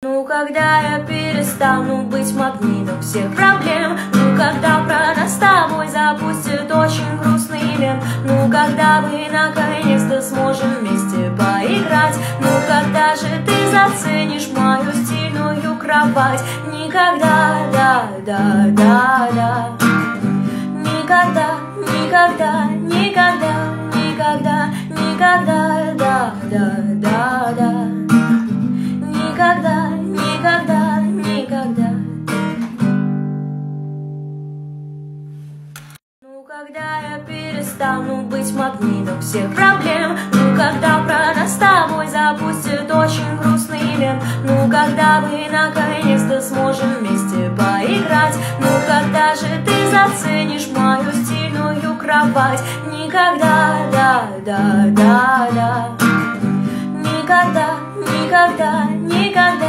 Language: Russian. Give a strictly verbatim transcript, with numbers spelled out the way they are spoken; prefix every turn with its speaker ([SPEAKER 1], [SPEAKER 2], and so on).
[SPEAKER 1] Ну, когда я перестану быть магнитом всех проблем, ну, когда про нас с тобой запустят очень грустный мем, ну, когда мы наконец-то сможем вместе поиграть, ну, когда же ты заценишь мою стильную кровать? Никогда, да, да, да, да. Никогда, никогда, никогда, никогда, никогда, да, да, да, да. Никогда, никогда, никогда. Ну, когда я перестану быть магнитом всех проблем, ну, когда про нас с тобой запустят очень грустный мем, ну, когда мы наконец-то сможем вместе поиграть, ну, когда же ты заценишь мою стильную кровать? Никогда, да, да, да, да. Никогда, никогда, никогда.